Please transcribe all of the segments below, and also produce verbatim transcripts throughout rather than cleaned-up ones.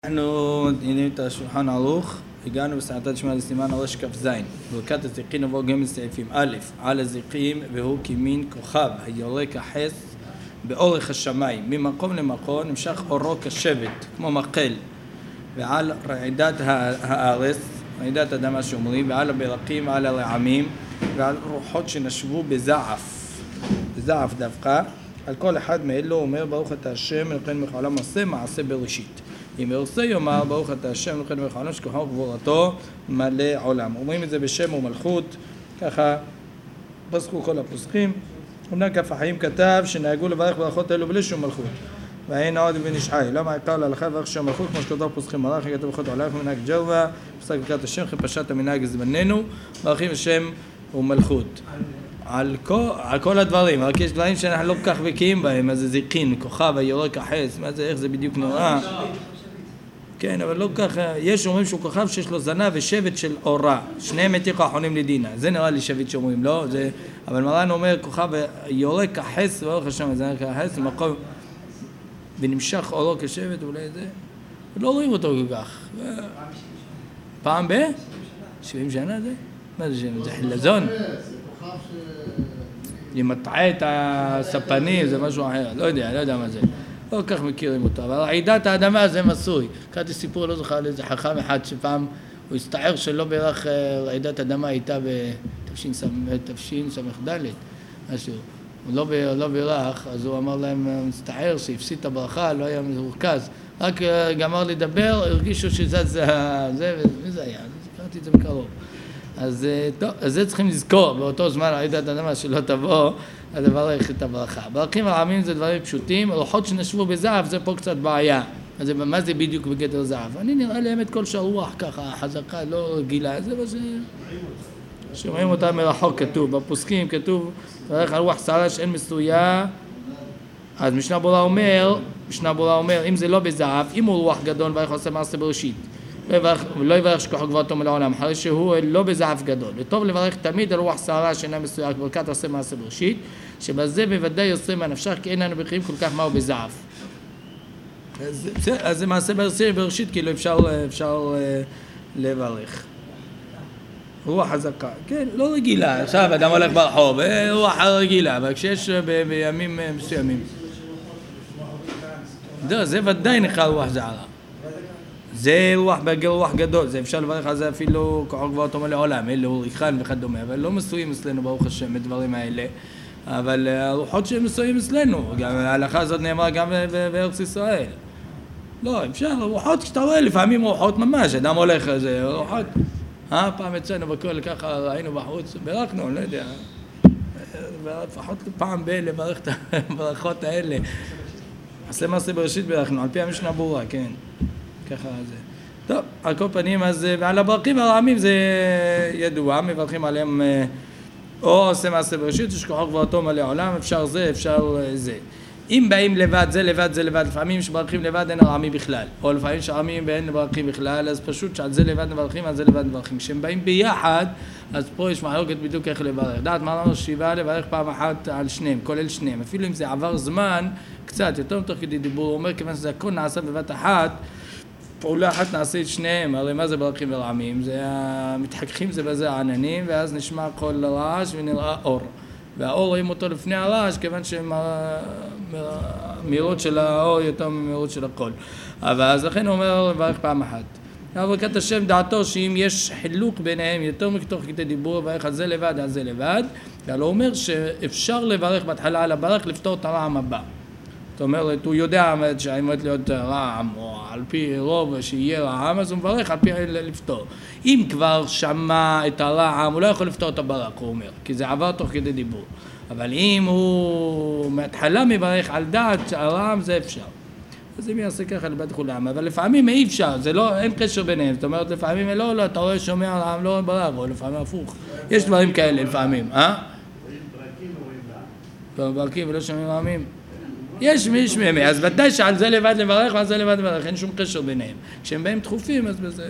אנחנו יודעים את השולחן ערוך, הגענו בסעתא דשמיא לסימן ראש כף זין. ברכת הזיקים נבוא גם בסעיפים א', על הזיקים והוא כמין כוכב היורה כחץ באורך השמיים, ממקום למקום נמשך אורו כשבט, כמו מקל, ועל רעידת הארץ, רעידת אדמה שאומרים, ועל הברקים ועל הרעמים ועל רוחות שנשבו בזעף, בזעף דווקא. על כל אחד מאלו אומר ברוך אתה השם אלוהינו מלך העולם עושה מעשה בראשית. אם ירצה יאמר ברוך אתה השם אלוהינו מלך העולם שכוחו וגבורתו מלא עולם. אומרים את זה בשם ומלכות, ככה פסקו כל הפוסקים. אמנם כף החיים כתב שנהגו לברך ברכות אלו בלי שום מלכות. ואין עוד בן איש חי, למה העיקר להלכה לברך שם מלכות כמו שכתוב פוסקים מלאך, הגעת ברכות העולם מנהג ג'רבה, פסק ברכת השם חיפשת המנהג זמננו, ברכים השם ומלכות. על כל, על כל הדברים, רק יש דברים שאנחנו לא כל כך בקיאים בהם, מה זה זיקין, כוכב, היורה כחץ, מה זה, איך זה בדיוק נורא? כן, אבל לא כך, יש אומרים שהוא כוכב שיש לו זנב ושבט של אורה, שניהם מתיכו האחרונים לדינה, זה נראה לי שבט שאומרים, לא? זה, אבל מרן אומר כוכב היורה כחץ, ואורך השם, זה כחץ, למקום, ונמשך אורו כשבט, אולי זה, לא רואים אותו כל כך. פעם ב? שבעים שנה זה? מה זה שם? זה חילזון? אם מטעה את הספנים זה משהו אחר, לא יודע, לא יודע מה זה, לא כך מכירים אותו, אבל רעידת האדמה זה מסוי. קראתי סיפור, לא זוכר לאיזה חכם אחד שפעם הוא הסתער שלא בירך רעידת אדמה הייתה בתפשין סמך ד' משהו, הוא לא, לא בירך, אז הוא אמר להם מסתער שהפסיד את הברכה, לא היה מרוכז, רק גמר לדבר, הרגישו שזה זה, זה, וזה היה, קראתי את זה מקרוב. אז טוב, אז זה צריכים לזכור, באותו זמן רעידת אדמה שלא תבוא, אז לברך את הברכה. ברכים הרעמים זה דברים פשוטים, רוחות שנשבו בזעף זה פה קצת בעיה. אז מה זה בדיוק בגדר זעף? אני נראה להם את כל שהרוח ככה, חזקה, לא רגילה, זה מה ש... שומעים אותה מרחוק כתוב, בפוסקים כתוב, ברך על רוח סערה שאין מסויה, אז משנה ברורה אומר, משנה ברורה אומר, אם זה לא בזעף, אם הוא רוח גדול, ואיך עושה מעשה בראשית. לא יברך שכוחו גבורתו מלא עולם, אחרי שהוא לא בזעף גדול. וטוב לברך תמיד על רוח סערה שאינה מסויה, ברכת עושה מעשה בראשית, שבזה בוודאי יוצא מהנפשך, כי אין לנו ברכירים כל כך מהו בזעף. אז זה מעשה בראשית, כאילו אפשר, אפשר לברך. רוח חזקה, כן, לא רגילה. עכשיו אדם הולך ברחוב, רוח רגילה, אבל כשיש בימים מסוימים. זה ודאי נקרא רוח זערה. זה רוח בגלל רוח גדול, זה אפשר לברך על זה אפילו כוחו גבורתו מלא עולם, אלו ריחן וכדומה, אבל לא מסויים אצלנו ברוך השם הדברים האלה, אבל הרוחות שהם מסויים אצלנו, גם ההלכה הזאת נאמרה גם בארץ ישראל. לא, אפשר, רוחות כשאתה רואה לפעמים רוחות ממש, אדם הולך לזה, רוחות, אה, פעם אצלנו בכל ככה ראינו בחוץ, ברכנו, לא יודע, לפחות פעם ב- לברך את הברכות האלה, עשה מעשה בראשית ברכנו, על פי המשנה ברורה, כן. ככה זה. טוב, על כל פנים, אז, ועל הברכים הרעמים זה ידוע, מברכים עליהם או עושה מעשה בראשית, שכוחו גבורתו מלא עולם, אפשר זה, אפשר זה. אם באים לבד, זה לבד, זה לבד, לפעמים שברכים לבד אין הרעמים בכלל, או לפעמים שרעמים ואין ברכים בכלל, אז פשוט שעל זה לבד מברכים, על זה לבד מברכים. כשהם באים ביחד, אז פה יש מחלוקת בדיוק איך לברך. דעת מה אמרנו שיבה לברך פעם אחת על שניהם, כולל שניהם. אפילו אם זה עבר זמן, קצת, יותר מתוך כדי דיבור, הוא אומר כיוון שזה הכל נעשה בבת אחת, פעולה אחת נעשה את שניהם, הרי מה זה ברכים ורעמים? זה מתחככים זה בזה העננים, ואז נשמע כל רעש ונראה אור. והאור רואים אותו לפני הרעש, כיוון שהמהירות של האור יותר ממהירות של הכל. אבל אז לכן הוא אומר לברך פעם אחת. ברכת השם דעתו שאם יש חילוק ביניהם יותר מתוך כדי דיבור, לברך על זה לבד, על זה לבד, אבל הוא אומר שאפשר לברך בהתחלה על הברך לפתור את הרעם הבא. זאת אומרת, הוא יודע שהאמת להיות רעם, או על פי רוב שיהיה רעם, אז הוא מברך על פי לפתור. אם כבר שמע את הרעם, הוא לא יכול לפתור את הברק, הוא אומר, כי זה עבר תוך כדי דיבור. אבל אם הוא מהתחלה מברך על דעת הרעם, זה אפשר. אז אם יעשה ככה לבית כולם, אבל לפעמים אי אפשר, זה לא, אין קשר ביניהם. זאת אומרת, לפעמים לא, לא, אתה רואה שומע הרעם, לא ברק, או לפעמים הפוך. יש דברים כאלה לפעמים, אה? ברקים ולא שומעים רעמים. יש מיש מהם, אז ודאי שעל זה לבד לברך ועל זה לבד לברך, אין שום קשר ביניהם. כשהם באים דחופים, אז בזה...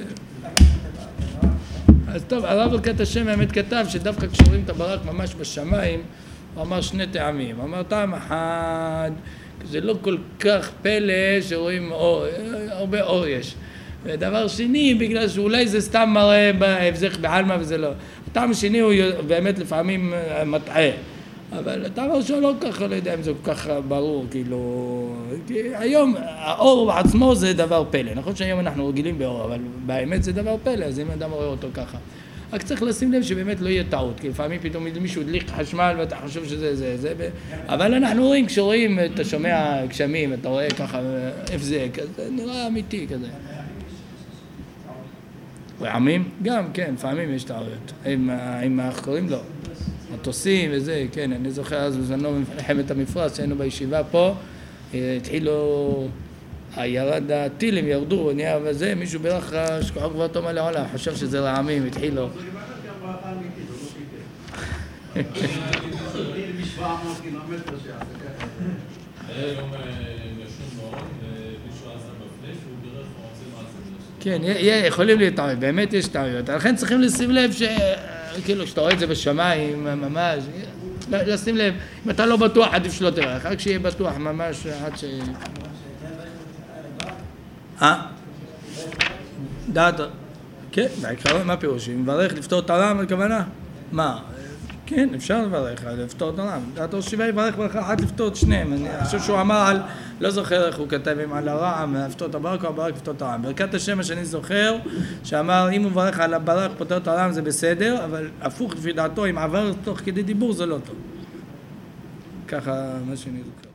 אז טוב, הרב ברכת השם האמת כתב שדווקא כשרואים את הברק ממש בשמיים, הוא אמר שני טעמים. הוא אמר טעם אחד, זה לא כל כך פלא שרואים אור, הרבה אור יש. ודבר שני, בגלל שאולי זה סתם מראה בהבזך בעלמא וזה לא. הטעם השני הוא באמת לפעמים מטעה. אבל הטעם הראשון לא ככה, לא יודע אם זה כל כך ברור, כאילו... כי היום האור בעצמו זה דבר פלא. נכון שהיום אנחנו רגילים באור, אבל באמת זה דבר פלא, אז אם אדם רואה אותו ככה. רק צריך לשים לב שבאמת לא יהיה טעות, כי לפעמים פתאום מישהו הדליק חשמל ואתה חושב שזה זה, זה, זה, אבל אנחנו רואים, כשרואים, אתה שומע גשמים, אתה רואה ככה הבזק, זה נראה אמיתי כזה. רעמים? גם, כן, לפעמים יש טעויות. עם האחרים לא. מטוסים וזה, כן, אני זוכר אז בזמנו במלחמת המפרץ, שהיינו בישיבה פה, התחילו, הירד הטילים ירדו, נהיה וזה, מישהו ברך שכוחו כבר תומה לעולם, חושב שזה רעמים, התחילו. כן, יכולים להתערב, באמת יש טעויות, לכן צריכים לשים לב ש... כאילו, כשאתה רואה את זה בשמיים, ממש, לשים לב, אם אתה לא בטוח, עדיף שלא תברך, רק שיהיה בטוח ממש עד ש... אה? דעת, כן, בעיקרון, מה פירושים? מברך לפתור את העולם, הכוונה? מה? כן, אפשר לברך, לפתור את העולם. דעת ראש שיבה יברך ברכה אחת לפתור את שניהם. אני חושב שהוא אמר על, לא זוכר איך הוא כתב עם על הרעם, לפתור את הברק או הברק לפתור את העולם. ברכת השם שאני זוכר, שאמר אם הוא מברך על הברק פותר את העולם זה בסדר, אבל הפוך לפי דעתו, אם עבר תוך כדי דיבור זה לא טוב. ככה מה שאני זוכר.